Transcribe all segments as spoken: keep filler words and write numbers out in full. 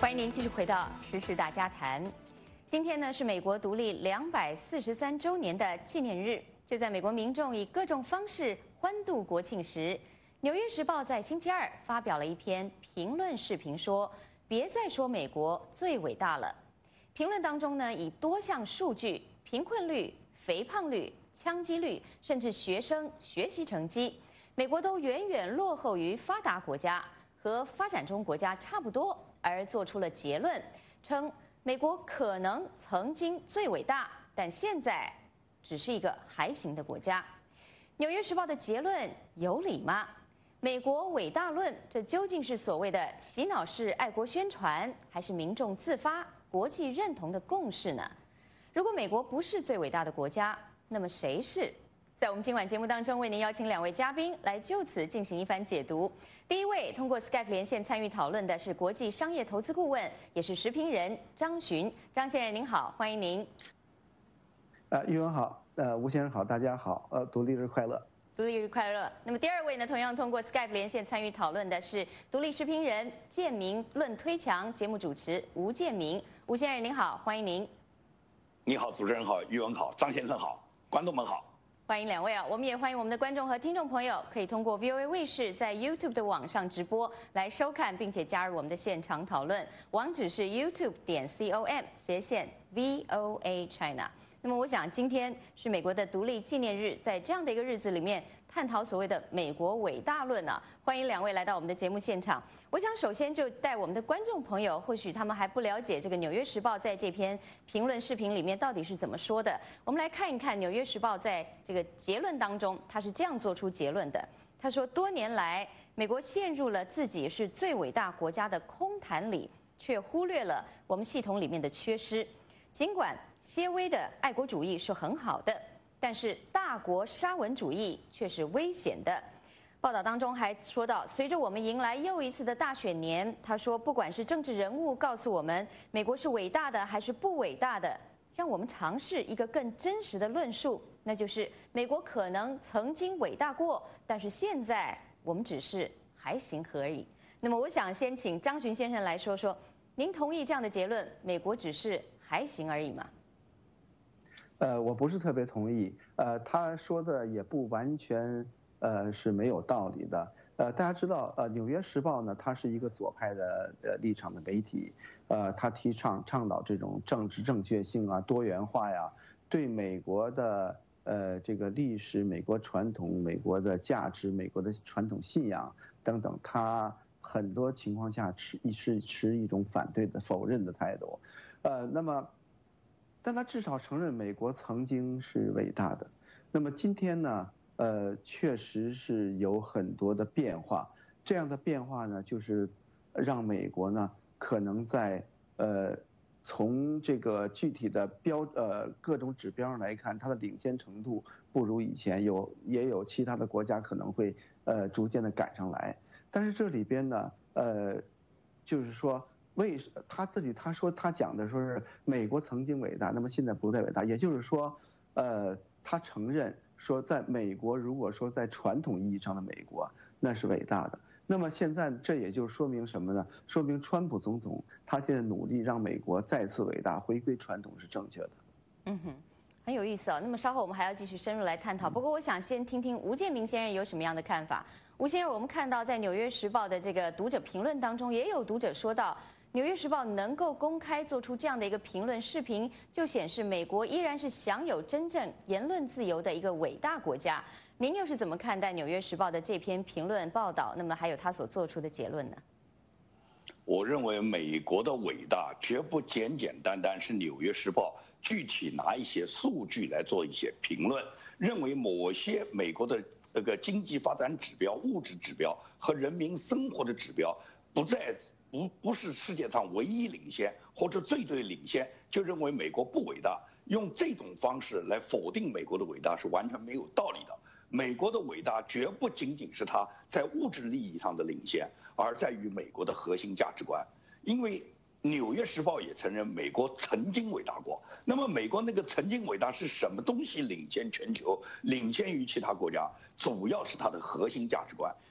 欢迎您继续回到《时事大家谈》。今天呢是美国独立两百四十三周年的纪念日。就在美国民众以各种方式欢度国庆时，《纽约时报》在星期二发表了一篇评论视频，说：“别再说美国最伟大了。”评论当中呢，以多项数据、贫困率、肥胖率、枪击率，甚至学生学习成绩，美国都远远落后于发达国家，和发展中国家差不多，而做出了结论，称美国可能曾经最伟大，但现在只是一个还行的国家。《纽约时报》的结论有理吗？美国伟大论，这究竟是所谓的洗脑式爱国宣传，还是民众自发国际认同的共识呢？如果美国不是最伟大的国家，那么谁是？在我们今晚节目当中，为您邀请两位嘉宾来就此进行一番解读。第一位通过 Skype 连线参与讨论的是国际商业投资顾问，也是时评人张巡。张先生您好，欢迎您。 呃，玉文好，呃，吴先生好，大家好，呃，独立日快乐。 独立日快乐。那么第二位呢，同样通过 Skype 连线参与讨论的是独立时评人建明论推墙节目主持吴建明。吴先生您好，欢迎您。 你好，主持人好，玉文好，张先生好，观众们好。 欢迎两位啊！我们也欢迎我们的观众和听众朋友，可以通过 V O A 卫视在 YouTube 的网上直播来收看，并且加入我们的现场讨论。网址是 YouTube 点 com 斜线 V O A China。那么我想今天是美国的独立纪念日，在这样的一个日子里面，探讨所谓的美国伟大论啊，欢迎两位来到我们的节目现场。我想首先就带我们的观众朋友，或许他们还不了解这个《纽约时报》在这篇评论视频里面到底是怎么说的。我们来看一看《纽约时报》在这个结论当中，他是这样做出结论的。他说，多年来，美国陷入了自己是最伟大国家的空谈里，却忽略了我们系统里面的缺失。尽管些微的爱国主义是很好的，但是大国沙文主义却是危险的。报道当中还说到，随着我们迎来又一次的大选年，他说，不管是政治人物告诉我们美国是伟大的还是不伟大的，让我们尝试一个更真实的论述，那就是美国可能曾经伟大过，但是现在我们只是还行而已。那么我想先请张巡先生来说说，您同意这样的结论，美国只是还行而已吗？ 呃，我不是特别同意。呃，他说的也不完全呃是没有道理的。呃，大家知道，呃，《纽约时报》呢，它是一个左派的呃立场的媒体。呃，它提倡倡导这种政治正确性啊、多元化呀，对美国的呃这个历史、美国传统、美国的价值、美国的传统信仰等等，它很多情况下持是持一种反对的、否认的态度。呃，那么。但他至少承认美国曾经是伟大的。那么今天呢，呃，确实是有很多的变化。这样的变化呢，就是让美国呢可能在呃从这个具体的标呃各种指标上来看，它的领先程度不如以前，有也有其他的国家可能会呃逐渐的赶上来。但是这里边呢，呃，就是说。为他自己他说他讲的说是美国曾经伟大，那么现在不再伟大，也就是说，呃，他承认说在美国，如果说在传统意义上的美国那是伟大的，那么现在这也就说明什么呢？说明川普总统他现在努力让美国再次伟大，回归传统是正确的。 嗯哼，很有意思哦。那么稍后我们还要继续深入来探讨。不过我想先听听吴建明先生有什么样的看法。吴先生，我们看到在《纽约时报》的这个读者评论当中，也有读者说到。《纽约时报》能够公开做出这样的一个评论视频，就显示美国依然是享有真正言论自由的一个伟大国家。您又是怎么看待《纽约时报》的这篇评论报道？那么还有他所做出的结论呢？ 我认为美国的伟大绝不简简单单是《纽约时报》具体拿一些数据来做一些评论，认为某些美国的这个经济发展指标、物质指标和人民生活的指标不在。不不是世界上唯一领先或者最最领先，就认为美国不伟大，用这种方式来否定美国的伟大是完全没有道理的。美国的伟大绝不仅仅是它在物质利益上的领先，而在于美国的核心价值观。因为《纽约时报》也承认美国曾经伟大过，那么美国那个曾经伟大是什么东西领先全球、领先于其他国家？主要是它的核心价值观。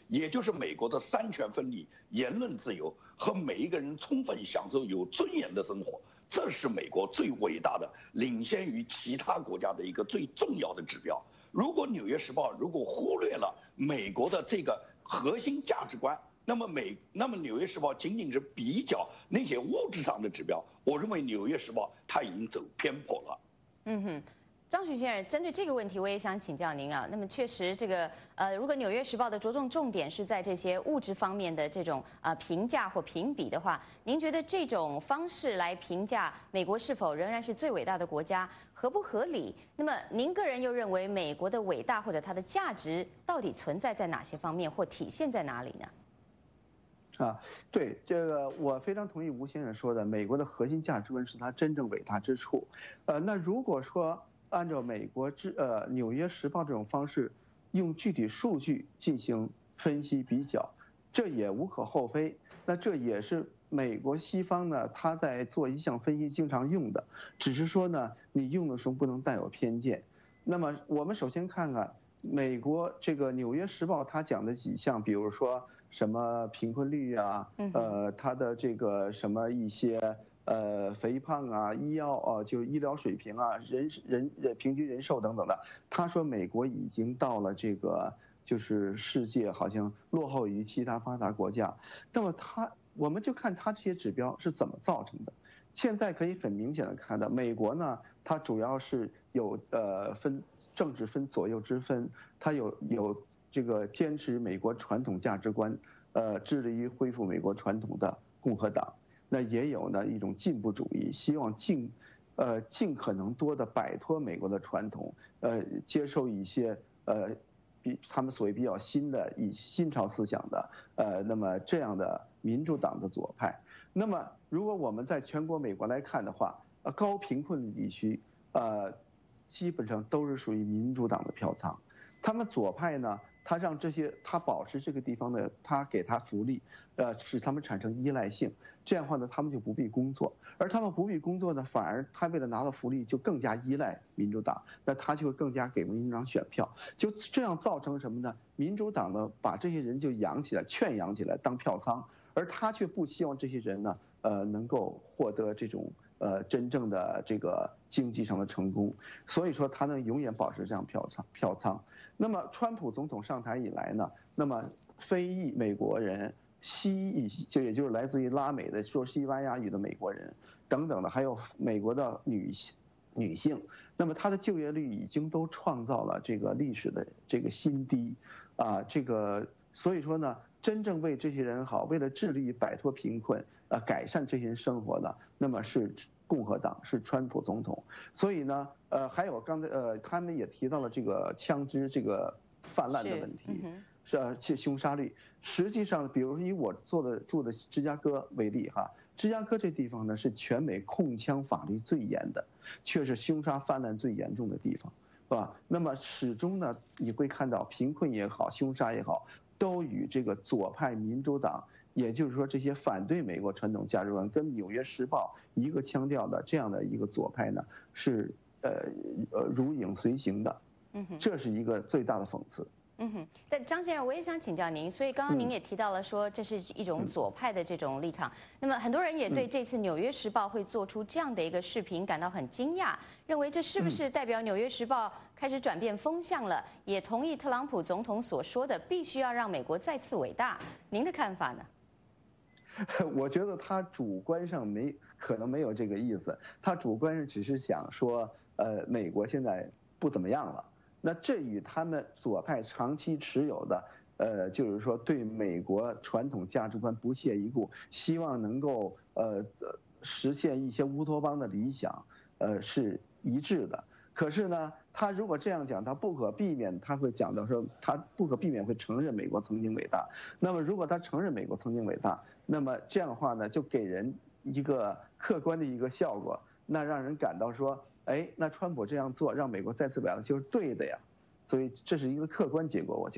也就是美国的三权分立、言论自由和每一个人充分享受有尊严的生活。这是美国最伟大的、领先于其他国家的一个最重要的指标。如果《纽约时报》如果忽略了美国的这个核心价值观，那么美那么《纽约时报》仅仅是比较那些物质上的指标，我认为《纽约时报》它已经走偏颇了。 嗯哼。张巡先生，针对这个问题，我也想请教您啊。那么，确实，这个呃，如果《纽约时报》的着重重点是在这些物质方面的这种呃评价或评比的话，您觉得这种方式来评价美国是否仍然是最伟大的国家，合不合理？那么，您个人又认为美国的伟大或者它的价值到底存在在哪些方面，或体现在哪里呢？ 啊，对，这个我非常同意吴先生说的，美国的核心价值观是它真正伟大之处。呃，那如果说按照美国之呃《纽约时报》这种方式，用具体数据进行分析比较，这也无可厚非。那这也是美国西方呢，他在做一项分析经常用的，只是说呢，你用的时候不能带有偏见。那么我们首先看看美国这个《纽约时报》它讲的几项，比如说什么贫困率啊，呃，它的这个什么一些。呃，肥胖啊，医药啊，就是医疗水平啊，人人人平均人寿等等的。他说美国已经到了这个就是世界好像落后于其他发达国家。那么他我们就看他这些指标是怎么造成的。现在可以很明显的看到，美国呢，它主要是有呃分政治分左右之分，它有有这个坚持美国传统价值观，呃，致力于恢复美国传统的共和党。那也有呢一种进步主义，希望尽，呃尽可能多的摆脱美国的传统，呃接受一些呃比他们所谓比较新的以新潮思想的，呃那么这样的民主党的左派。那么如果我们在全国美国来看的话，呃高贫困地区，呃基本上都是属于民主党的票仓，他们左派呢。他让这些他保持这个地方的，他给他福利，呃，使他们产生依赖性，这样的话呢，他们就不必工作，而他们不必工作呢，反而他为了拿到福利就更加依赖民主党，那他就会更加给民主党选票，就这样造成什么呢？民主党呢把这些人就养起来，圈养起来当票仓，而他却不希望这些人呢，呃，能够获得这种呃真正的这个经济上的成功，所以说他能永远保持这样票仓票仓。那么，川普总统上台以来呢，那么非裔美国人、西裔就也就是来自于拉美的说西班牙语的美国人等等的，还有美国的女性女性，那么她的就业率已经都创造了这个历史的这个新低，啊，这个所以说呢，真正为这些人好，为了致力于摆脱贫困，啊，改善这些人生活的，那么是。共和党是川普总统，所以呢，呃，还有刚才呃，他们也提到了这个枪支这个泛滥的问题，是呃，且凶杀率。实际上，比如以我做的住的芝加哥为例哈，芝加哥这地方呢是全美控枪法律最严的，却是凶杀泛滥最严重的地方，是吧？那么始终呢，你会看到贫困也好，凶杀也好，都与这个左派民主党。也就是说，这些反对美国传统价值观跟《纽约时报》一个腔调的这样的一个左派呢，是呃呃如影随形的。嗯哼，这是一个最大的讽刺。 嗯哼，但张先生，我也想请教您，所以刚刚您也提到了说，这是一种左派的这种立场。那么很多人也对这次《纽约时报》会做出这样的一个视频感到很惊讶，认为这是不是代表《纽约时报》开始转变风向了，也同意特朗普总统所说的必须要让美国再次伟大？您的看法呢？ 我觉得他主观上没可能没有这个意思，他主观上只是想说，呃，美国现在不怎么样了。那这与他们左派长期持有的，呃，就是说对美国传统价值观不屑一顾，希望能够呃实现一些乌托邦的理想，呃，是一致的。可是呢，他如果这样讲，他不可避免他会讲到说，他不可避免会承认美国曾经伟大。那么如果他承认美国曾经伟大，那么这样的话呢，就给人一个客观的一个效果，那让人感到说，哎，那川普这样做让美国再次伟大就是对的呀。所以这是一个客观结果，我觉得。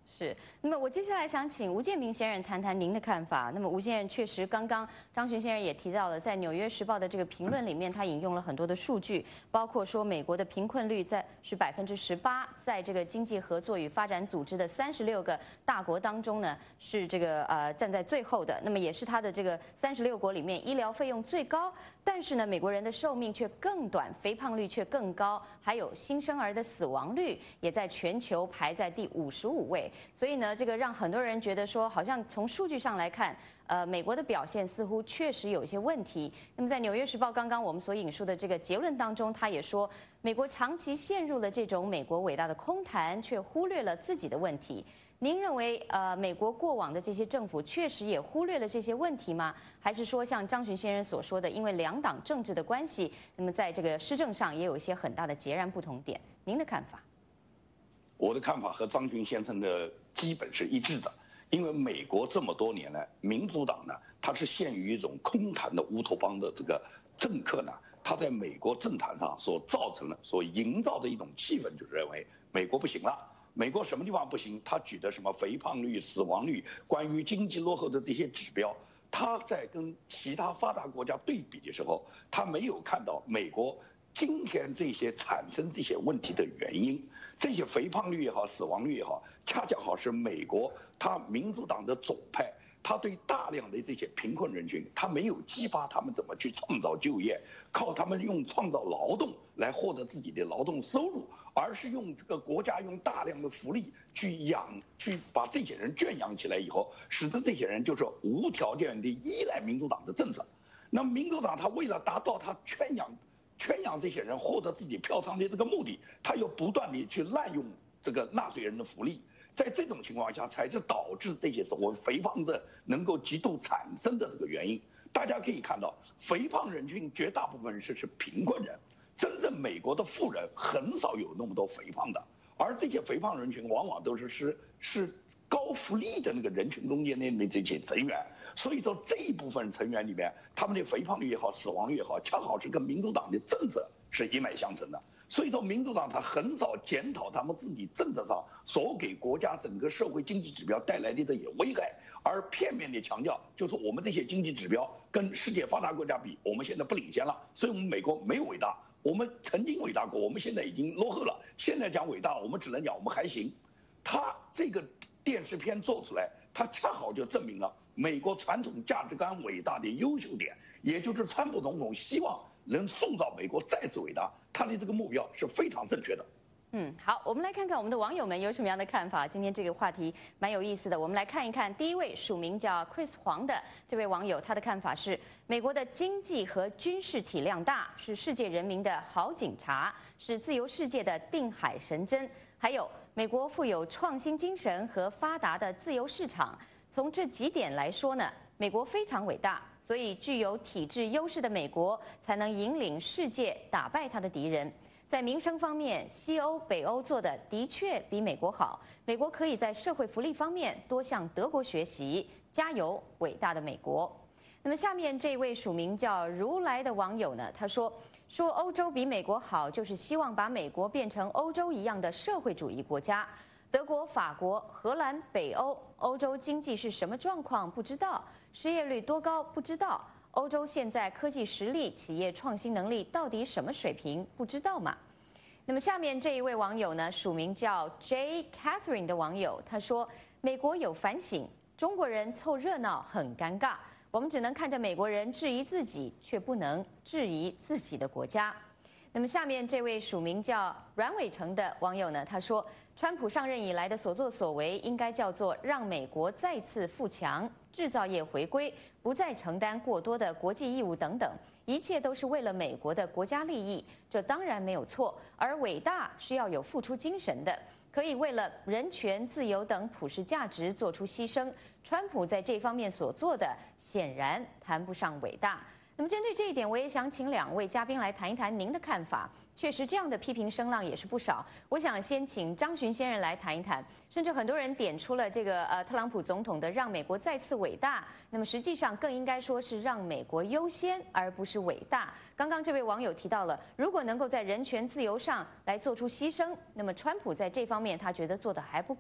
是，那么我接下来想请吴建民先生谈谈您的看法。那么吴先生确实，刚刚张巡先生也提到了，在《纽约时报》的这个评论里面，他引用了很多的数据，包括说美国的贫困率在是百分之十八，在这个经济合作与发展组织的三十六个大国当中呢，是这个呃站在最后的。那么也是他的这个三十六国里面医疗费用最高，但是呢，美国人的寿命却更短，肥胖率却更高，还有新生儿的死亡率也在全球排在第五十五位。所以呢，这个让很多人觉得说，好像从数据上来看，呃，美国的表现似乎确实有一些问题。那么在《纽约时报》刚刚我们所引述的这个结论当中，他也说，美国长期陷入了这种美国伟大的空谈，却忽略了自己的问题。您认为，呃，美国过往的这些政府确实也忽略了这些问题吗？还是说，像张巡先生所说的，因为两党政治的关系，那么在这个施政上也有一些很大的截然不同点？您的看法？ 我的看法和张巡先生的基本是一致的，因为美国这么多年来，民主党呢，它是陷于一种空谈的乌托邦的这个政客呢，他在美国政坛上所造成的、所营造的一种气氛，就是认为美国不行了。美国什么地方不行？他举的什么肥胖率、死亡率，关于经济落后的这些指标，他在跟其他发达国家对比的时候，他没有看到美国今天这些产生这些问题的原因。这些肥胖率也好，死亡率也好，恰恰好是美国他民主党的左派，他对大量的这些贫困人群，他没有激发他们怎么去创造就业，靠他们用创造劳动来获得自己的劳动收入，而是用这个国家用大量的福利去养，去把这些人圈养起来以后，使得这些人就是无条件的依赖民主党的政策。那么民主党他为了达到他圈养。圈养这些人获得自己票仓的这个目的，他又不断地去滥用这个纳税人的福利，在这种情况下，才是导致这些所谓肥胖的能够极度产生的这个原因。大家可以看到，肥胖人群绝大部分人是是贫困人，真正美国的富人很少有那么多肥胖的，而这些肥胖人群往往都是是是高福利的那个人群中间的这些成员。所以说这一部分成员里面，他们的肥胖率也好，死亡率也好，恰好是跟民主党的政策是一脉相承的。所以说，民主党他很少检讨他们自己政策上所给国家整个社会经济指标带来的这些危害，而片面的强调就是我们这些经济指标跟世界发达国家比，我们现在不领先了，所以我们美国没有伟大，我们曾经伟大过，我们现在已经落后了。现在讲伟大，我们只能讲我们还行。他这个电视片做出来，他恰好就证明了美国传统价值观伟大的优秀点，也就是川普总统希望能塑造美国再次伟大，他的这个目标是非常正确的。 嗯，好，我们来看看我们的网友们有什么样的看法。今天这个话题蛮有意思的，我们来看一看。第一位署名叫 Chris 黄的这位网友，他的看法是：美国的经济和军事体量大，是世界人民的好警察，是自由世界的定海神针。还有，美国富有创新精神和发达的自由市场。从这几点来说呢，美国非常伟大，所以具有体制优势的美国才能引领世界打败他的敌人。在民生方面，西欧、北欧做的的确比美国好。美国可以在社会福利方面多向德国学习，加油，伟大的美国！那么下面这位署名叫如来的网友呢，他说说欧洲比美国好，就是希望把美国变成欧洲一样的社会主义国家。德国、法国、荷兰、北欧，欧洲经济是什么状况不知道，失业率多高不知道，欧洲现在科技实力、企业创新能力到底什么水平不知道吗？那么下面这一位网友呢，署名叫 J Catherine 的网友，他说：美国有反省，中国人凑热闹很尴尬，我们只能看着美国人质疑自己，却不能质疑自己的国家。那么下面这位署名叫阮伟成的网友呢，他说：川普上任以来的所作所为，应该叫做让美国再次富强，制造业回归，不再承担过多的国际义务等等，一切都是为了美国的国家利益，这当然没有错。而伟大是要有付出精神的，可以为了人权、自由等普世价值做出牺牲。川普在这方面所做的，显然谈不上伟大。那么针对这一点，我也想请两位嘉宾来谈一谈您的看法。确实，这样的批评声浪也是不少。我想先请张巡先生来谈一谈，甚至很多人点出了这个呃特朗普总统的让美国再次伟大，那么实际上更应该说是让美国优先，而不是伟大。刚刚这位网友提到了，如果能够在人权自由上来做出牺牲，那么川普在这方面他觉得做得还不够。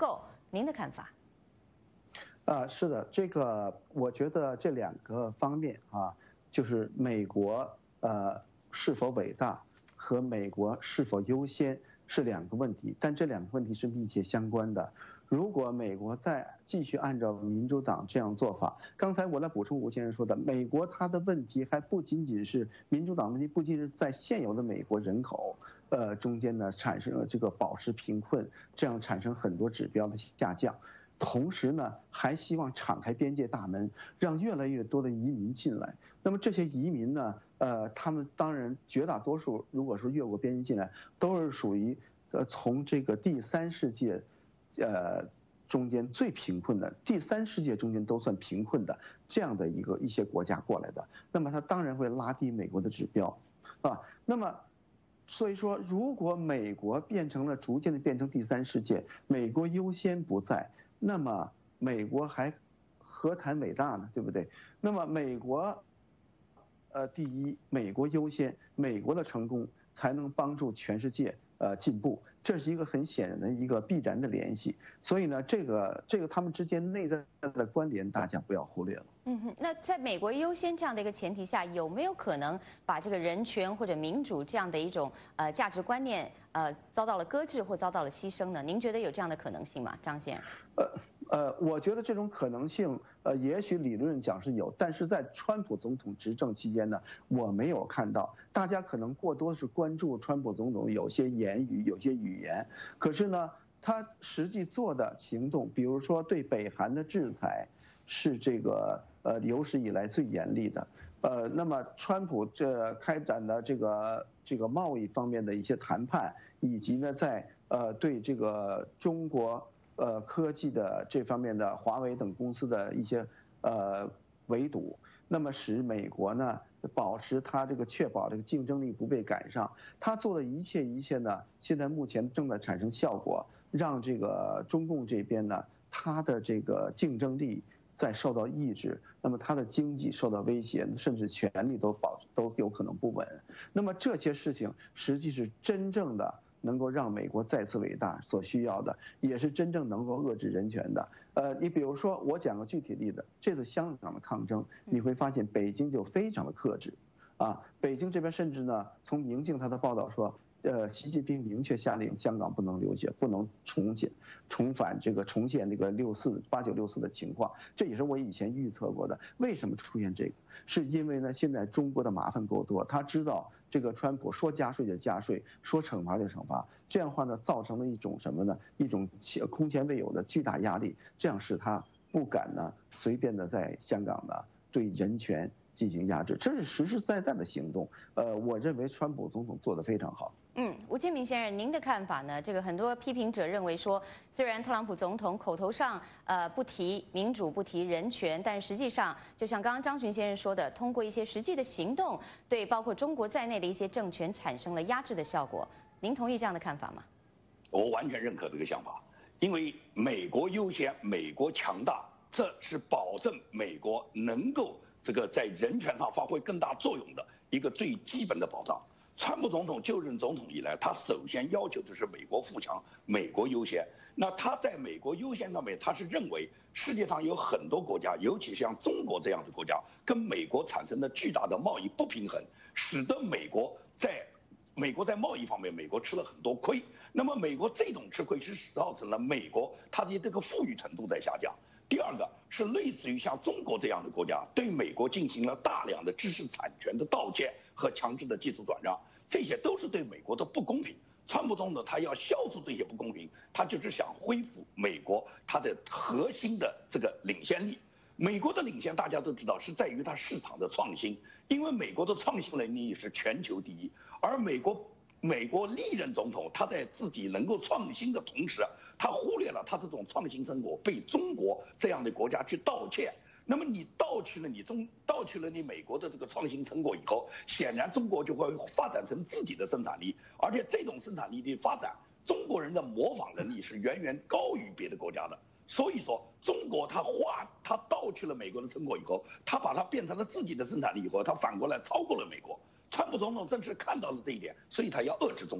您的看法？ 啊，是的，这个我觉得这两个方面啊，就是美国呃是否伟大和美国是否优先是两个问题，但这两个问题是密切相关的。如果美国再继续按照民主党这样做法，刚才我在补充吴先生说的，美国它的问题还不仅仅是民主党问题，不仅是在现有的美国人口呃中间呢产生了这个保持贫困，这样产生很多指标的下降。同时呢，还希望敞开边界大门，让越来越多的移民进来。那么这些移民呢，呃，他们当然绝大多数，如果说越过边境进来，都是属于呃从这个第三世界，呃中间最贫困的，第三世界中间都算贫困的这样的一个一些国家过来的。那么它当然会拉低美国的指标，啊，那么。所以说，如果美国变成了逐渐的变成第三世界，美国优先不在，那么美国还何谈伟大呢？对不对？那么美国，呃，第一，美国优先，美国的成功才能帮助全世界呃进步，这是一个很显然的一个必然的联系。所以呢，这个这个他们之间内在的关联，大家不要忽略了。 嗯哼，那在美国优先这样的一个前提下，有没有可能把这个人权或者民主这样的一种呃价值观念呃遭到了搁置或遭到了牺牲呢？您觉得有这样的可能性吗，张先生？ 呃呃，我觉得这种可能性，呃，也许理论讲是有，但是在川普总统执政期间呢，我没有看到。大家可能过多是关注川普总统有些言语、有些语言，可是呢，他实际做的行动，比如说对北韩的制裁，是这个呃有史以来最严厉的。呃，那么川普这开展的这个这个贸易方面的一些谈判，以及呢在呃对这个中国。呃，科技的这方面的华为等公司的一些呃围堵，那么使美国呢保持它这个确保这个竞争力不被赶上，他做的一切一切呢，现在目前正在产生效果，让这个中共这边呢，它的这个竞争力在受到抑制，那么它的经济受到威胁，甚至权力都保都有可能不稳。那么这些事情实际是真正的。能够让美国再次伟大所需要的，也是真正能够遏制人权的。呃，你比如说，我讲个具体例子，这次香港的抗争，你会发现北京就非常的克制，啊，北京这边甚至呢，从明镜他的报道说，呃，习近平明确下令香港不能留学，不能重建、重返这个重现那个六四八九六四的情况，这也是我以前预测过的。为什么出现这个？是因为呢，现在中国的麻烦够多，他知道。这个川普说加税就加税，说惩罚就惩罚，这样的话呢，造成了一种什么呢？一种空前未有的巨大压力，这样使他不敢呢随便的在香港呢对人权进行压制，这是实实在在的行动。呃，我认为川普总统做得非常好。 嗯，吴建民先生，您的看法呢？这个很多批评者认为说，虽然特朗普总统口头上呃不提民主、不提人权，但是实际上，就像刚刚张群先生说的，通过一些实际的行动，对包括中国在内的一些政权产生了压制的效果。您同意这样的看法吗？ 我完全认可这个想法，因为美国优先，美国强大，这是保证美国能够这个在人权上发挥更大作用的一个最基本的保障。川普总统就任总统以来，他首先要求的是美国富强，美国优先。那他在美国优先上面，他是认为世界上有很多国家，尤其像中国这样的国家，跟美国产生了巨大的贸易不平衡，使得美国在美国在贸易方面，美国吃了很多亏。那么美国这种吃亏是造成了美国它的这个富裕程度在下降。第二个是类似于像中国这样的国家，对美国进行了大量的知识产权的盗窃和强制的技术转让，这些都是对美国的不公平。川普总统他要消除这些不公平，他就是想恢复美国它的核心的这个领先力。美国的领先大家都知道是在于它市场的创新，因为美国的创新能力是全球第一，而美国美国历任总统他在自己能够创新的同时，他忽略了他这种创新成果被中国这样的国家去盗窃。那么你盗取了你中盗取了你美国的这个创新成果以后，显然中国就会发展成自己的生产力，而且这种生产力的发展，中国人的模仿能力是远远高于别的国家的。所以说，中国它化它盗取了美国的成果以后，它把它变成了自己的生产力以后，它反过来超过了美国。川普总统正是看到了这一点，所以他要遏制中国。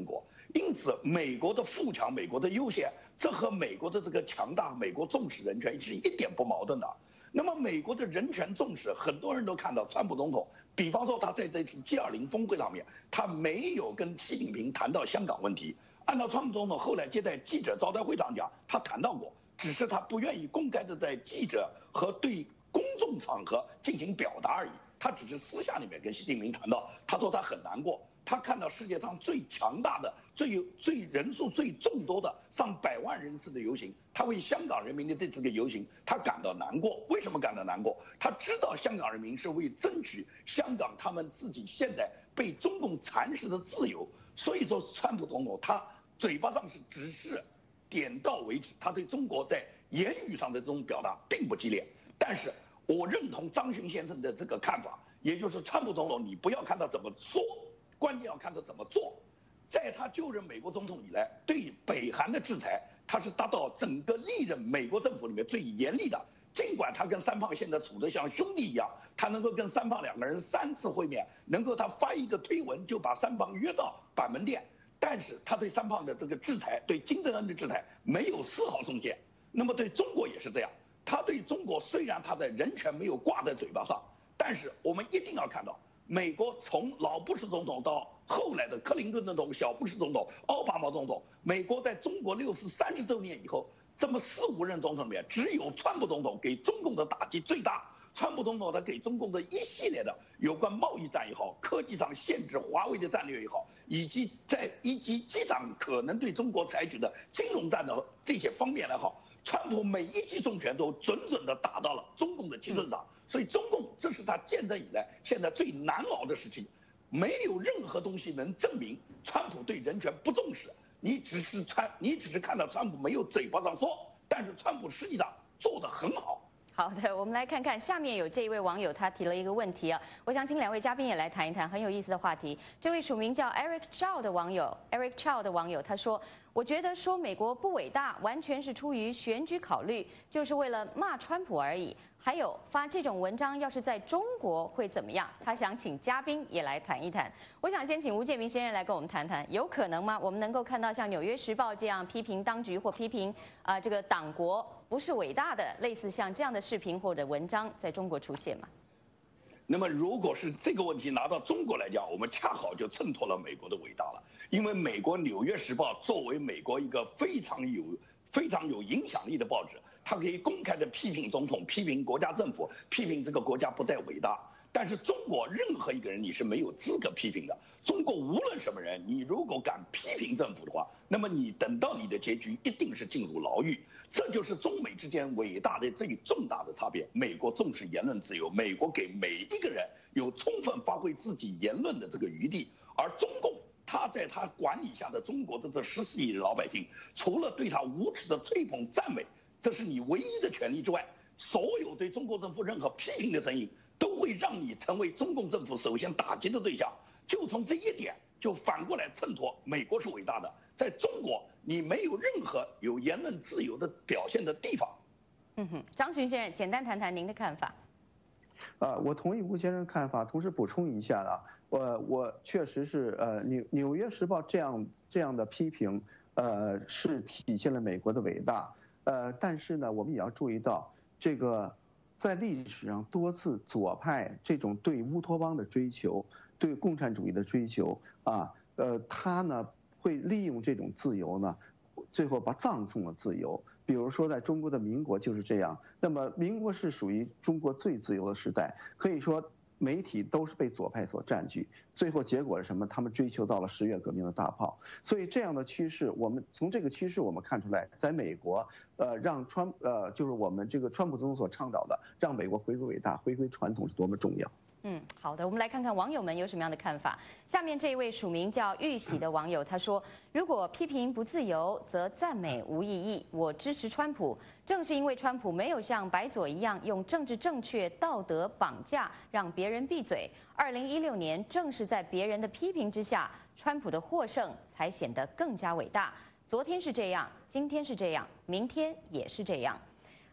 因此，美国的富强、美国的优先，这和美国的这个强大、美国重视人权是一点不矛盾的。那么，美国的人权重视，很多人都看到，川普总统，比方说他在这次 G 二零峰会上面，他没有跟习近平谈到香港问题。按照川普总统后来接待记者招待会上讲，他谈到过，只是他不愿意公开的在记者和对公众场合进行表达而已。他只是私下里面跟习近平谈到，他说他很难过。他看到世界上最强大的、最有、最人数最众多的上百万人次的游行，他为香港人民的这次的游行，他感到难过。为什么感到难过？他知道香港人民是为争取香港他们自己现在被中共蚕食的自由。所以说，川普总统他嘴巴上是只是点到为止，他对中国在言语上的这种表达并不激烈。但是我认同张巡先生的这个看法，也就是川普总统，你不要看他怎么说。关键要看他怎么做。在他就任美国总统以来，对北韩的制裁，他是达到整个历任美国政府里面最严厉的。尽管他跟三胖现在处得像兄弟一样，他能够跟三胖两个人三次会面，能够他发一个推文就把三胖约到板门店，但是他对三胖的这个制裁，对金正恩的制裁没有丝毫松懈。那么对中国也是这样，他对中国虽然他的人权没有挂在嘴巴上，但是我们一定要看到。美国从老布什总统到后来的克林顿总统、小布什总统、奥巴马总统，美国在中国六四三十周年以后，这么四五任总统里面，只有川普总统给中共的打击最大。川普总统他给中共的一系列的有关贸易战也好，科技上限制华为的战略也好，以及在以及机长可能对中国采取的金融战的这些方面来好，川普每一记重拳都准准的打到了中共的基准上。所以中共这是他建政以来现在最难熬的事情，没有任何东西能证明川普对人权不重视。你只是川，你只是看到川普没有嘴巴上说，但是川普实际上做得很好。 好的，我们来看看下面有这一位网友他提了一个问题啊，我想请两位嘉宾也来谈一谈很有意思的话题。这位署名叫 Eric Chow 的网友 ，Eric Chow 的网友他说：“我觉得说美国不伟大，完全是出于选举考虑，就是为了骂川普而已。还有发这种文章，要是在中国会怎么样？”他想请嘉宾也来谈一谈。我想先请吴建民先生来跟我们谈谈，有可能吗？我们能够看到像《纽约时报》这样批评当局或批评啊、呃、这个党国不是伟大的，类似像这样的视频或者文章在中国出现吗？ 那么，如果是这个问题拿到中国来讲，我们恰好就衬托了美国的伟大了。因为美国《纽约时报》作为美国一个非常有、非常有影响力的报纸，它可以公开的批评总统、批评国家政府、批评这个国家不再伟大。但是中国任何一个人你是没有资格批评的。中国无论什么人，你如果敢批评政府的话，那么你等到你的结局一定是进入牢狱。这就是中美之间伟大的最重大的差别。美国重视言论自由，美国给每一个人有充分发挥自己言论的这个余地，而中共他在他管理下的中国的这十四亿的老百姓，除了对他无耻的吹捧赞美，这是你唯一的权利之外，所有对中国政府任何批评的声音，都会让你成为中共政府首先打击的对象。就从这一点，就反过来衬托美国是伟大的。在中国，你没有任何有言论自由的表现的地方。 嗯哼，张巡先生，简单谈谈您的看法。 呃，我同意吴先生看法，同时补充一下啊，我我确实是呃纽纽约时报这样这样的批评，呃是体现了美国的伟大，呃但是呢，我们也要注意到这个在历史上多次左派这种对乌托邦的追求，对共产主义的追求啊，呃他呢会利用这种自由呢，最后把葬送了自由。比如说，在中国的民国就是这样。那么，民国是属于中国最自由的时代，可以说媒体都是被左派所占据。最后结果是什么？他们追求到了十月革命的大炮。所以这样的趋势，我们从这个趋势我们看出来，在美国，呃，让川呃就是我们这个川普总统所倡导的，让美国回归伟大、回归传统是多么重要。 嗯，好的，我们来看看网友们有什么样的看法。下面这一位署名叫玉喜的网友他说：“如果批评不自由，则赞美无意义。我支持川普，正是因为川普没有像白左一样用政治正确、道德绑架让别人闭嘴。二零一六年正是在别人的批评之下，川普的获胜才显得更加伟大。昨天是这样，今天是这样，明天也是这样。”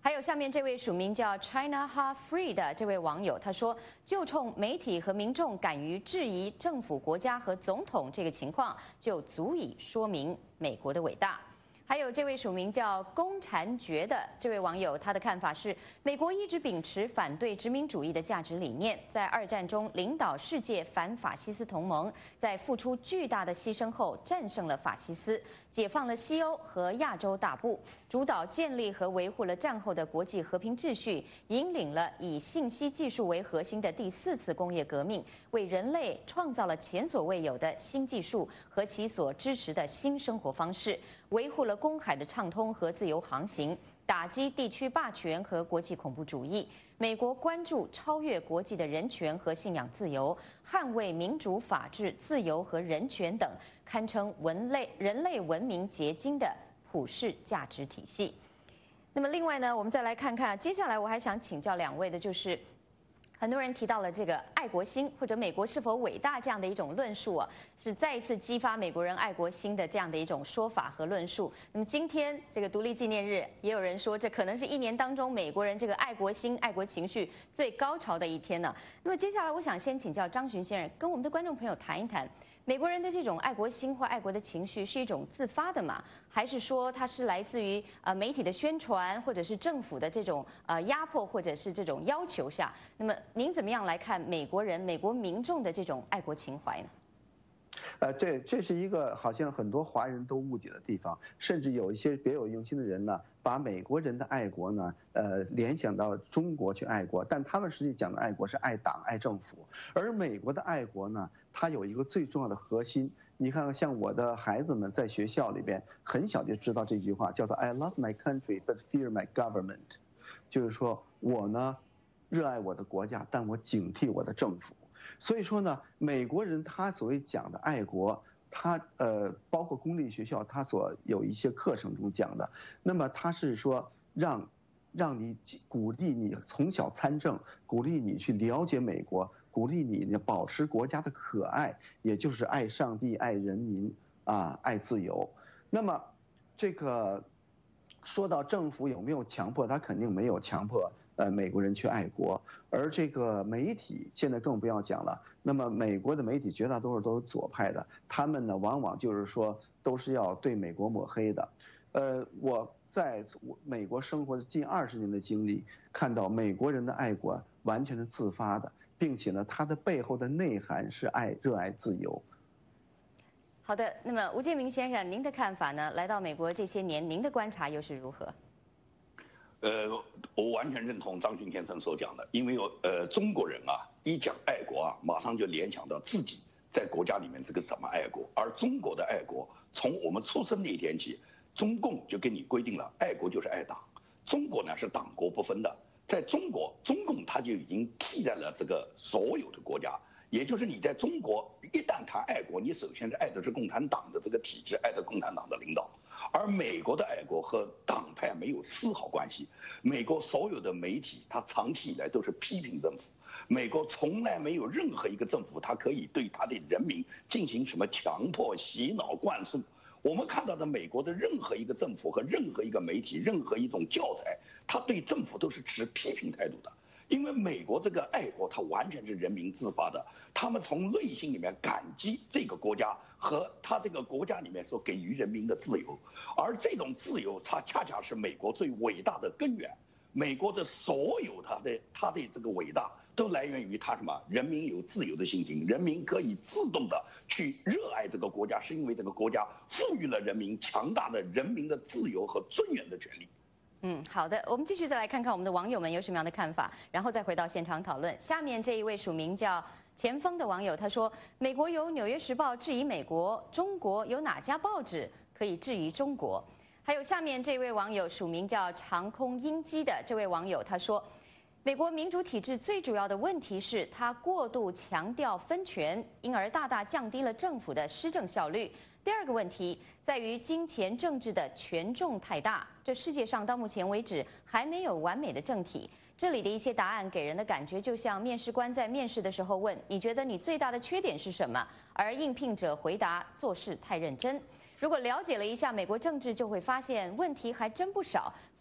还有下面这位署名叫 China Ha Free 的这位网友，他说，就冲媒体和民众敢于质疑政府、国家和总统这个情况，就足以说明美国的伟大。还有这位署名叫龚婵觉的这位网友，他的看法是，美国一直秉持反对殖民主义的价值理念，在二战中领导世界反法西斯同盟，在付出巨大的牺牲后战胜了法西斯，解放了西欧和亚洲大部，主导建立和维护了战后的国际和平秩序，引领了以信息技术为核心的第四次工业革命，为人类创造了前所未有的新技术和其所支持的新生活方式，维护了公海的畅通和自由航行，打击地区霸权和国际恐怖主义。美国关注超越国际的人权和信仰自由，捍卫民主、法治、自由和人权等，堪称文类人类文明结晶的普世价值体系。那么，另外呢，我们再来看看，接下来我还想请教两位的就是。很多人提到了这个爱国心或者美国是否伟大这样的一种论述啊，是再一次激发美国人爱国心的这样的一种说法和论述。那么今天这个独立纪念日，也有人说这可能是一年当中美国人这个爱国心、爱国情绪最高潮的一天呢。那么接下来我想先请教张巡先生，跟我们的观众朋友谈一谈。美国人的这种爱国心或爱国的情绪是一种自发的吗？还是说它是来自于呃媒体的宣传，或者是政府的这种呃压迫，或者是这种要求下？那么您怎么样来看美国人、美国民众的这种爱国情怀呢？ 呃，这这是一个好像很多华人都误解的地方，甚至有一些别有用心的人呢，把美国人的爱国呢，呃，联想到中国去爱国，但他们实际讲的爱国是爱党、爱政府，而美国的爱国呢，它有一个最重要的核心。你看，像我的孩子们在学校里边很小就知道这句话，叫做 "I love my country, but fear my government"， 就是说我呢热爱我的国家，但我警惕我的政府。所以说呢，美国人他所谓讲的爱国，他呃包括公立学校他所有一些课程中讲的，那么他是说让让你鼓励你从小参政，鼓励你去了解美国，鼓励你保持国家的可爱，也就是爱上帝、爱人民啊、爱自由。那么这个说到政府有没有强迫，他肯定没有强迫。呃，美国人去爱国，而这个媒体现在更不要讲了。那么美国的媒体绝大多数都是左派的，他们呢往往就是说都是要对美国抹黑的。呃，我在美国生活近二十年的经历，看到美国人的爱国完全是自发的，并且呢，它的背后的内涵是爱、热爱自由。 好的，那么吴建民先生，您的看法呢？来到美国这些年，您的观察又是如何？ 呃，我完全认同张巡先生所讲的，因为呃中国人啊，一讲爱国啊，马上就联想到自己在国家里面这个怎么爱国，而中国的爱国，从我们出生那一天起，中共就给你规定了，爱国就是爱党，中国呢是党国不分的，在中国，中共它就已经替代了这个所有的国家。也就是你在中国一旦谈爱国，你首先是爱的是共产党的这个体制，爱的共产党的领导。而美国的爱国和党派没有丝毫关系。美国所有的媒体，它长期以来都是批评政府。美国从来没有任何一个政府，它可以对他的人民进行什么强迫、洗脑、灌输。我们看到的美国的任何一个政府和任何一个媒体、任何一种教材，它对政府都是持批评态度的。因为美国这个爱国，它完全是人民自发的，他们从内心里面感激这个国家和他这个国家里面所给予人民的自由，而这种自由，它恰恰是美国最伟大的根源。美国的所有它的它的这个伟大，都来源于它什么？人民有自由的心情，人民可以自动的去热爱这个国家，是因为这个国家赋予了人民强大的人民的自由和尊严的权利。 嗯，好的，我们继续再来看看我们的网友们有什么样的看法，然后再回到现场讨论。下面这一位署名叫前锋的网友他说：“美国有《纽约时报》质疑美国，中国有哪家报纸可以质疑中国？”还有下面这位网友署名叫长空鹰击的这位网友他说：“美国民主体制最主要的问题是它过度强调分权，因而大大降低了政府的施政效率。第二个问题在于金钱政治的权重太大，这世界上到目前为止还没有完美的政体。这里的一些答案给人的感觉就像面试官在面试的时候问你觉得你最大的缺点是什么，而应聘者回答做事太认真。如果了解了一下美国政治，就会发现问题还真不少，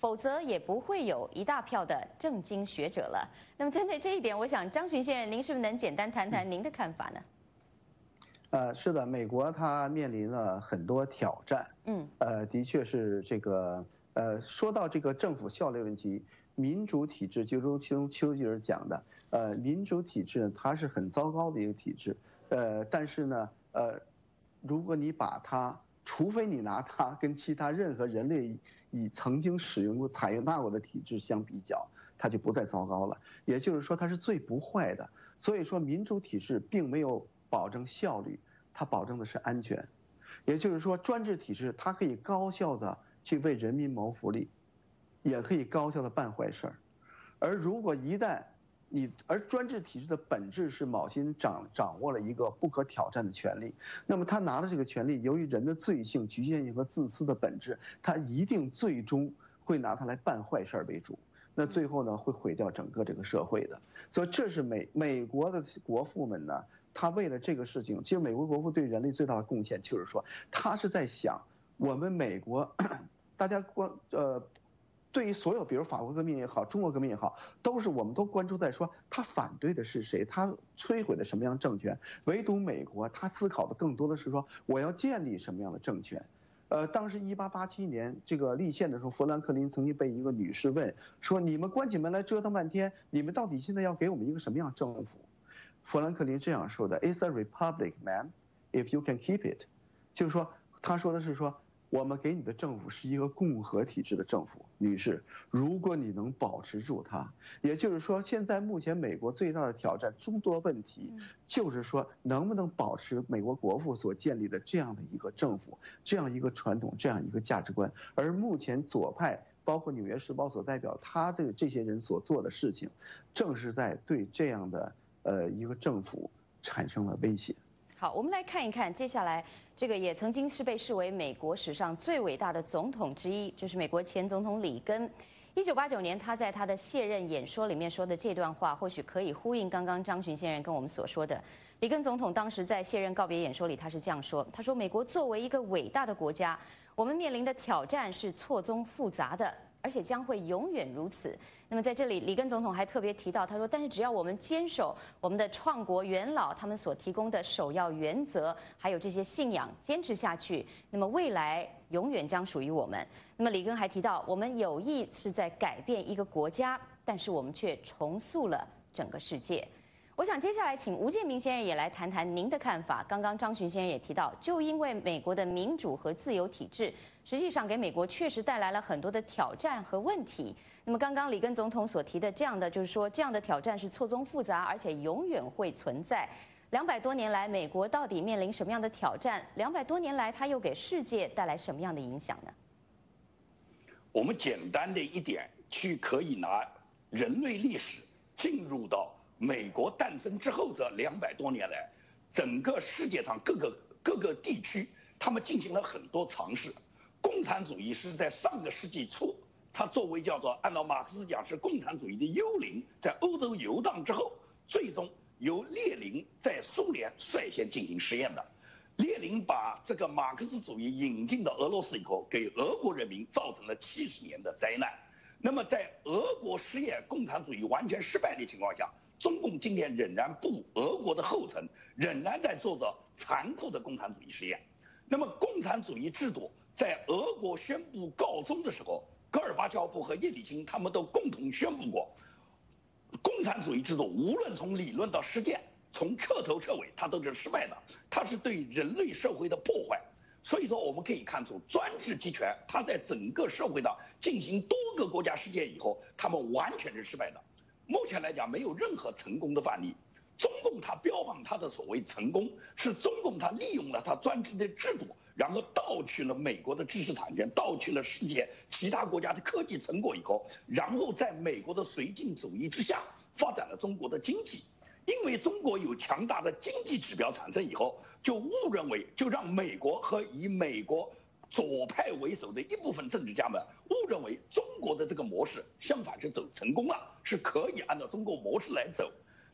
否则也不会有一大票的正经学者了。那么针对这一点，我想张巡先生，您是不是能简单谈谈您的看法呢？ 呃，是的，美国它面临了很多挑战，嗯，呃，的确是这个，呃，说到这个政府效率问题，民主体制，就如其中丘吉尔讲的，呃，民主体制它是很糟糕的一个体制，呃，但是呢，呃，如果你把它，除非你拿它跟其他任何人类以曾经使用过、采用过的体制相比较，它就不再糟糕了。也就是说，它是最不坏的。所以说，民主体制并没有保证效率，它保证的是安全。也就是说，专制体制它可以高效的去为人民谋福利，也可以高效的办坏事儿。而如果一旦你而专制体制的本质是卯新掌掌握了一个不可挑战的权利，那么他拿了这个权利，由于人的罪性、局限性和自私的本质，他一定最终会拿它来办坏事儿为主。那最后呢，会毁掉整个这个社会的。所以这是美美国的国父们呢，他为了这个事情，其实美国国父对人类最大的贡献就是说，他是在想我们美国，大家关呃。对于所有，比如法国革命也好，中国革命也好，都是我们都关注在说他反对的是谁，他摧毁的什么样政权。唯独美国，他思考的更多的是说我要建立什么样的政权。呃，当时一八八七年这个立宪的时候，富兰克林曾经被一个女士问说：“你们关起门来折腾半天，你们到底现在要给我们一个什么样的政府？”富兰克林这样说的 ：“It's a republic, ma'am, if you can keep it。”就是说，他说的是说。我们给你的政府是一个共和体制的政府，女士，如果你能保持住它，也就是说，现在目前美国最大的挑战、诸多问题，就是说能不能保持美国国父所建立的这样的一个政府、这样一个传统、这样一个价值观。而目前左派，包括《纽约时报》所代表他的这些人所做的事情，正是在对这样的呃一个政府产生了威胁。 好，我们来看一看，接下来这个也曾经是被视为美国史上最伟大的总统之一，就是美国前总统里根。一九八九年，他在他的卸任演说里面说的这段话，或许可以呼应刚刚张巡先生跟我们所说的。里根总统当时在卸任告别演说里，他是这样说：“他说，美国作为一个伟大的国家，我们面临的挑战是错综复杂的。”而且将会永远如此。那么在这里，里根总统还特别提到，他说：“但是只要我们坚守我们的创国元老他们所提供的首要原则，还有这些信仰，坚持下去，那么未来永远将属于我们。”那么里根还提到，我们有意是在改变一个国家，但是我们却重塑了整个世界。我想接下来请吴建民先生也来谈谈您的看法。刚刚张巡先生也提到，就因为美国的民主和自由体制，实际上给美国确实带来了很多的挑战和问题。那么刚刚里根总统所提的这样的，就是说这样的挑战是错综复杂，而且永远会存在。两百多年来，美国到底面临什么样的挑战？两百多年来，它又给世界带来什么样的影响呢？ 我们简单的一点去可以拿人类历史进入到美国诞生之后这两百多年来，整个世界上各个各个地区，他们进行了很多尝试。共产主义是在上个世纪初，它作为叫做按照马克思讲是共产主义的幽灵，在欧洲游荡之后，最终由列宁在苏联率先进行实验的。列宁把这个马克思主义引进到俄罗斯以后，给俄国人民造成了七十年的灾难。那么在俄国实验共产主义完全失败的情况下，中共今天仍然步俄国的后尘，仍然在做着残酷的共产主义实验。那么共产主义制度在俄国宣布告终的时候，戈尔巴乔夫和叶利钦他们都共同宣布过，共产主义制度无论从理论到实践，从彻头彻尾它都是失败的，它是对人类社会的破坏。所以说我们可以看出，专制集权它在整个社会上进行多个国家实践以后，他们完全是失败的。目前来讲，没有任何成功的范例。中共它标榜它的所谓成功，是中共它利用了它专制的制度，然后盗取了美国的知识产权，盗取了世界其他国家的科技成果以后，然后在美国的绥靖主义之下发展了中国的经济。因为中国有强大的经济指标产生以后，就误认为，就让美国和以美国左派为首的一部分政治家们误认为中国的这个模式相反是走成功了，是可以按照中国模式来走。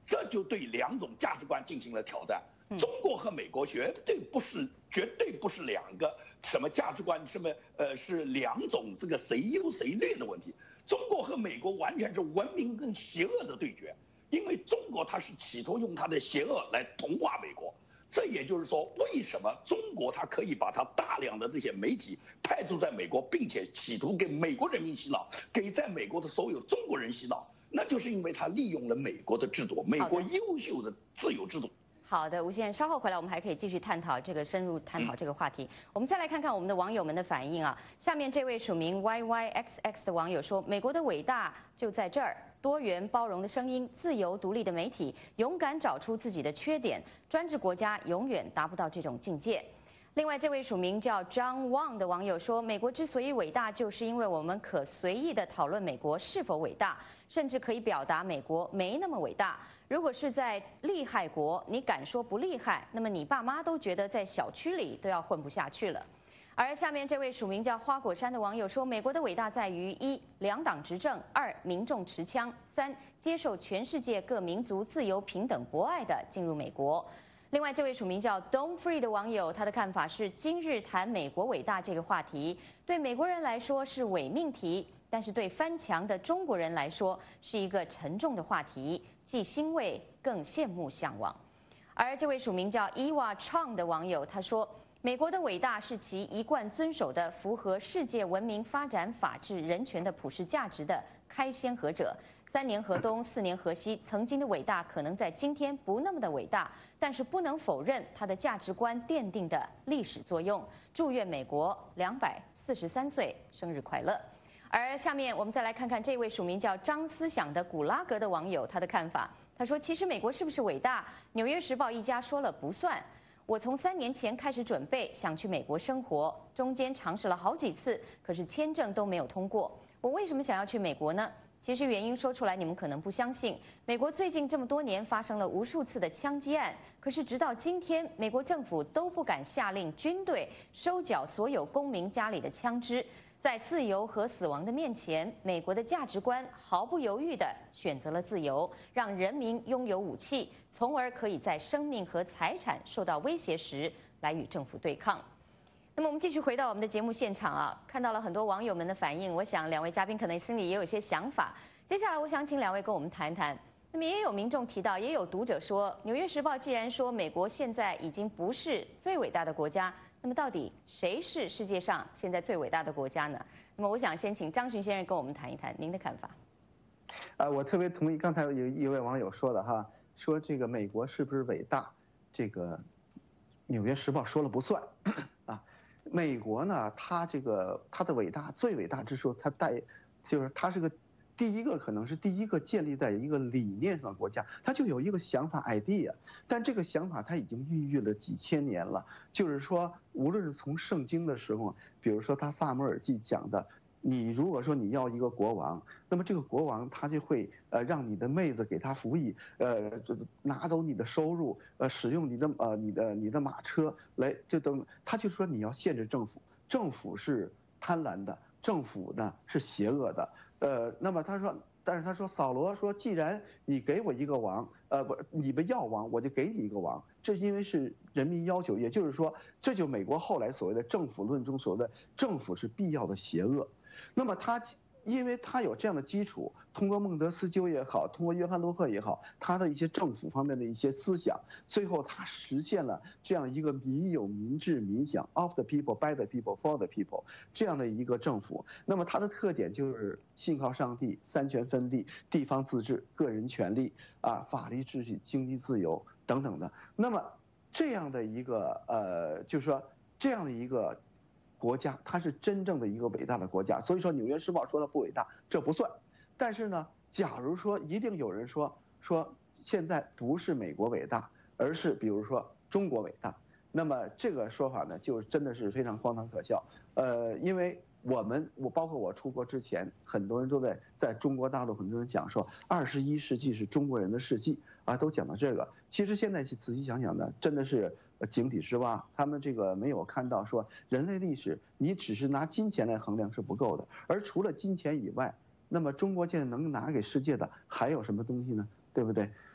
这就对两种价值观进行了挑战。中国和美国绝对不是绝对不是两个什么价值观，什么呃是两种这个谁优谁劣的问题。中国和美国完全是文明跟邪恶的对决，因为中国它是企图用它的邪恶来同化美国。这也就是说，为什么中国它可以把它大量的这些媒体派驻在美国，并且企图给美国人民洗脑，给在美国的所有中国人洗脑，那就是因为它利用了美国的制度，美国优秀的自由制度。 好的，吴先生，稍后回来我们还可以继续探讨这个深入探讨这个话题。我们再来看看我们的网友们的反应啊。下面这位署名 Y Y X X 的网友说：“美国的伟大就在这儿，多元包容的声音，自由独立的媒体，勇敢找出自己的缺点，专制国家永远达不到这种境界。”另外，这位署名叫 John Wang 的网友说：“美国之所以伟大，就是因为我们可随意地讨论美国是否伟大，甚至可以表达美国没那么伟大。如果是在厉害国，你敢说不厉害，那么你爸妈都觉得在小区里都要混不下去了。”而下面这位署名叫花果山的网友说：“美国的伟大在于一两党执政，二民众持枪，三接受全世界各民族自由平等博爱的进入美国。”另外，这位署名叫 Don't Free 的网友，他的看法是：今日谈美国伟大这个话题，对美国人来说是伪命题，但是对翻墙的中国人来说是一个沉重的话题，既欣慰更羡慕向往。而这位署名叫 Eva Chang 的网友，他说：“美国的伟大是其一贯遵守的符合世界文明发展、法治、人权的普世价值的开先河者。三年河东，四年河西，曾经的伟大可能在今天不那么的伟大，但是不能否认它的价值观奠定的历史作用。祝愿美国两百四十三岁生日快乐。”而下面我们再来看看这位署名叫张思想的古拉格的网友他的看法。他说：“其实美国是不是伟大，《纽约时报》一家说了不算。我从三年前开始准备想去美国生活，中间尝试了好几次，可是签证都没有通过。我为什么想要去美国呢？其实原因说出来你们可能不相信。美国最近这么多年发生了无数次的枪击案，可是直到今天，美国政府都不敢下令军队收缴所有公民家里的枪支。在自由和死亡的面前，美国的价值观毫不犹豫地选择了自由，让人民拥有武器，从而可以在生命和财产受到威胁时来与政府对抗。”那么我们继续回到我们的节目现场啊，看到了很多网友们的反应，我想两位嘉宾可能心里也有一些想法。接下来我想请两位跟我们谈谈。那么也有民众提到，也有读者说，《纽约时报》既然说美国现在已经不是最伟大的国家，那么到底谁是世界上现在最伟大的国家呢？那么我想先请张巡先生跟我们谈一谈您的看法。 啊，我特别同意刚才有一位网友说的哈，说这个美国是不是伟大，这个《纽约时报》说了不算啊。美国呢，它这个它的伟大最伟大之处，它带就是它是个第一个可能是第一个建立在一个理念上的国家，它就有一个想法 idea， 但这个想法它已经孕育了几千年了。就是说，无论是从圣经的时候，比如说他撒母耳记讲的，你如果说你要一个国王，那么这个国王他就会呃让你的妹子给他服役，呃拿走你的收入，呃使用你的呃你的你的马车来，就等他就说你要限制政府，政府是贪婪的，政府呢是邪恶的，呃那么他说。但是他说，扫罗说，既然你给我一个王，呃，不，你们要王，我就给你一个王。这因为是人民要求，也就是说，这就美国后来所谓的政府论中所谓的政府是必要的邪恶。那么他，因为他有这样的基础，通过孟德斯鸠也好，通过约翰洛克也好，他的一些政府方面的一些思想，最后他实现了这样一个民有、民治、民享 of the people, by the people, for the people 这样的一个政府。那么它的特点就是信靠上帝、三权分立、地方自治、个人权利啊、法律秩序、经济自由等等的。那么这样的一个呃，就是说这样的一个。国家，它是真正的一个伟大的国家，所以说《纽约时报》说它不伟大，这不算。但是呢，假如说一定有人说说现在不是美国伟大，而是比如说中国伟大，那么这个说法呢，就真的是非常荒唐可笑。呃，因为我们我包括我出国之前，很多人都在在中国大陆，很多人讲说二十一世纪是中国人的世纪啊，都讲到这个。其实现在仔细想想呢，真的是。井底之蛙，他们这个没有看到说人类历史，你只是拿金钱来衡量是不够的，而除了金钱以外，那么中国现在能拿给世界的还有什么东西呢？对不对？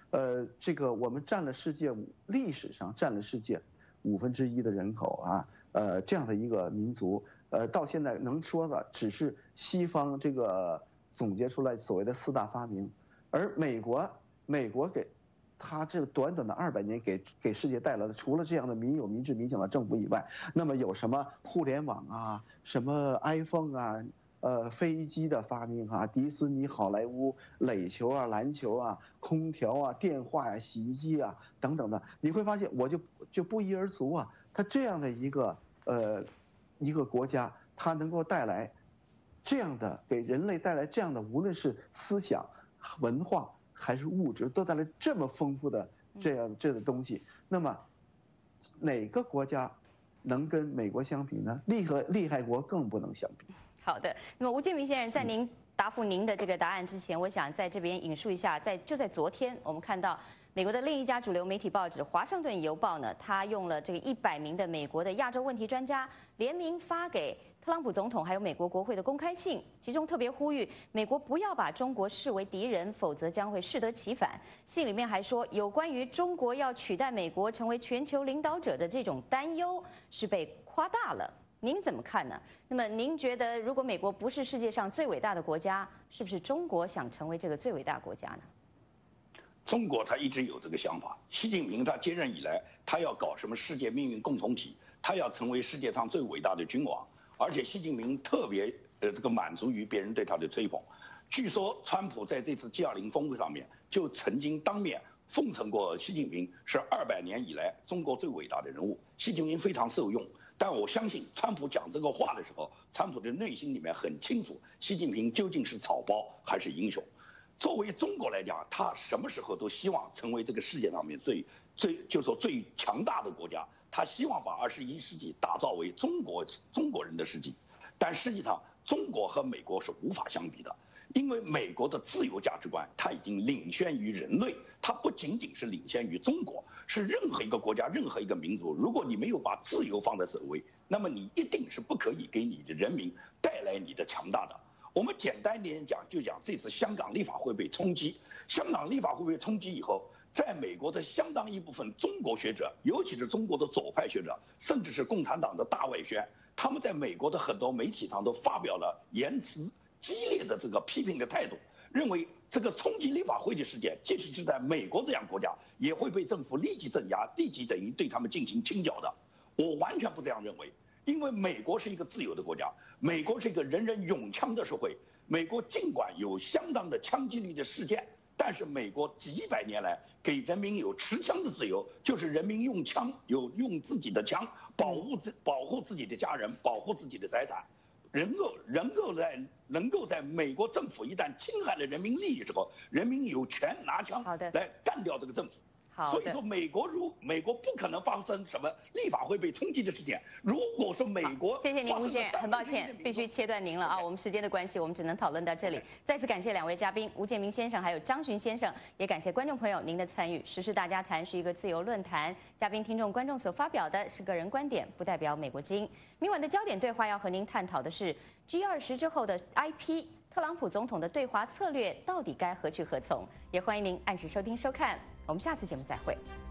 呃，这个我们占了世界历史上占了世界五分之一的人口啊，呃，这样的一个民族，呃，到现在能说的只是西方这个总结出来所谓的四大发明，而美国，美国给。他这短短的二百年给给世界带来的，除了这样的民有、民治、民享的政府以外，那么有什么互联网啊，什么 iPhone 啊，呃，飞机的发明啊，迪士尼、好莱坞、垒球啊、篮球啊、空调啊、电话呀、啊、洗衣机啊等等的，你会发现我就就不一而足啊。他这样的一个呃一个国家，它能够带来这样的给人类带来这样的，无论是思想、文化。还是物质都带来这么丰富的这样这样的东西，那么哪个国家能跟美国相比呢？厉害厉害国更不能相比。 好的，那么吴建民先生，在您答复您的这个答案之前，我想在这边引述一下，在就在昨天，我们看到美国的另一家主流媒体报纸《华盛顿邮报》呢，它用了这个一百名的美国的亚洲问题专家联名发给特朗普总统还有美国国会的公开信，其中特别呼吁美国不要把中国视为敌人，否则将会适得其反。信里面还说，有关于中国要取代美国成为全球领导者的这种担忧是被夸大了。您怎么看呢？那么您觉得，如果美国不是世界上最伟大的国家，是不是中国想成为这个最伟大国家呢？ 中国他一直有这个想法，习近平他接任以来，他要搞什么世界命运共同体，他要成为世界上最伟大的君王。而且习近平特别呃这个满足于别人对他的吹捧，据说川普在这次 G 二零 峰会上面就曾经当面奉承过习近平是二百年以来中国最伟大的人物，习近平非常受用。但我相信川普讲这个话的时候，川普的内心里面很清楚，习近平究竟是草包还是英雄。作为中国来讲，他什么时候都希望成为这个世界上面最最就说最强大的国家。他希望把二十一世纪打造为中国中国人的世纪，但实际上中国和美国是无法相比的，因为美国的自由价值观它已经领先于人类，它不仅仅是领先于中国，是任何一个国家、任何一个民族，如果你没有把自由放在首位，那么你一定是不可以给你的人民带来你的强大的。我们简单一点讲，就讲这次香港立法会被冲击，香港立法会被冲击以后。在美国的相当一部分中国学者，尤其是中国的左派学者，甚至是共产党的大外宣，他们在美国的很多媒体上都发表了言辞激烈的这个批评的态度，认为这个冲击立法会的事件，即使是在美国这样国家，也会被政府立即镇压，立即等于对他们进行清剿的。我完全不这样认为，因为美国是一个自由的国家，美国是一个人人拥枪的社会，美国尽管有相当的枪击率的事件。但是美国几百年来给人民有持枪的自由，就是人民用枪有用自己的枪保护自保护自己的家人，保护自己的财产，能够能够在能够在美国政府一旦侵害了人民利益之后，人民有权拿枪来干掉这个政府。所以说，美国如美国不可能发生什么立法会被冲击的事件。如果说美国， 谢谢您，吴先生，很抱歉，必须切断您了啊。我们时间的关系，我们只能讨论到这里。再次感谢两位嘉宾吴建民先生还有张巡先生，也感谢观众朋友您的参与。时事大家谈是一个自由论坛，嘉宾、听众、观众所发表的是个人观点，不代表美国之音。明晚的焦点对话要和您探讨的是 G 二十之后的 I P， 特朗普总统的对华策略到底该何去何从？也欢迎您按时收听收看。我们下次节目再会。